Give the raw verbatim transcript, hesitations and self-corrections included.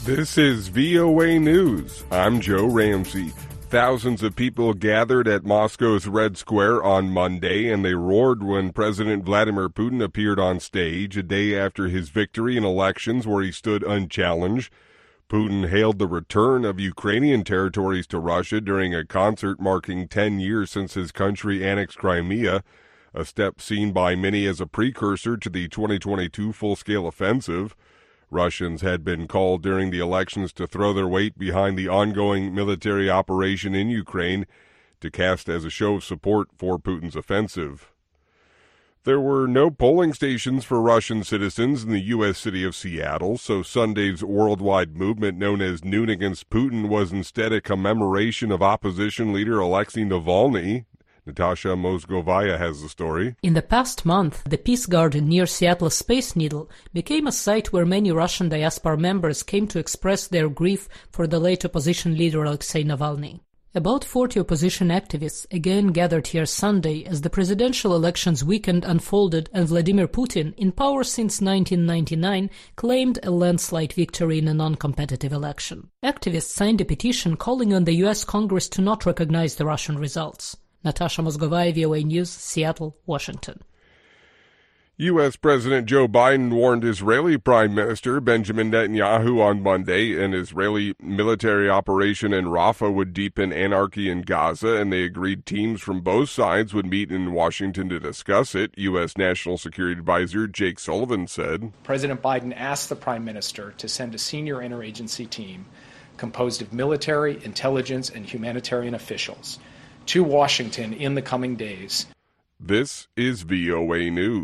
This is V O A News. I'm Joe Ramsey. Thousands of people gathered at Moscow's Red Square on Monday, and they roared when President Vladimir Putin appeared on stage a day after his victory in elections where he stood unchallenged. Putin hailed the return of Ukrainian territories to Russia during a concert marking ten years since his country annexed Crimea, a step seen by many as a precursor to the twenty twenty-two full-scale offensive. Russians had been called during the elections to throw their weight behind the ongoing military operation in Ukraine to cast as a show of support for Putin's offensive. There were no polling stations for Russian citizens in the U S city of Seattle, so Sunday's worldwide movement known as Noon Against Putin was instead a commemoration of opposition leader Alexei Navalny. Natasha Mozgovaya has the story. In the past month, the Peace Garden near Seattle Space Needle became a site where many Russian diaspora members came to express their grief for the late opposition leader Alexei Navalny. About forty opposition activists again gathered here Sunday as the presidential elections weekend unfolded and Vladimir Putin, in power since nineteen ninety-nine, claimed a landslide victory in a non-competitive election. Activists signed a petition calling on the U S Congress to not recognize the Russian results. Natasha Mozgovaya, V O A News, Seattle, Washington. U S. President Joe Biden warned Israeli Prime Minister Benjamin Netanyahu on Monday an Israeli military operation in Rafah would deepen anarchy in Gaza, and they agreed teams from both sides would meet in Washington to discuss it. U S. National Security Advisor Jake Sullivan said, President Biden asked the Prime Minister to send a senior interagency team composed of military, intelligence, and humanitarian officials to Washington in the coming days. This is V O A News.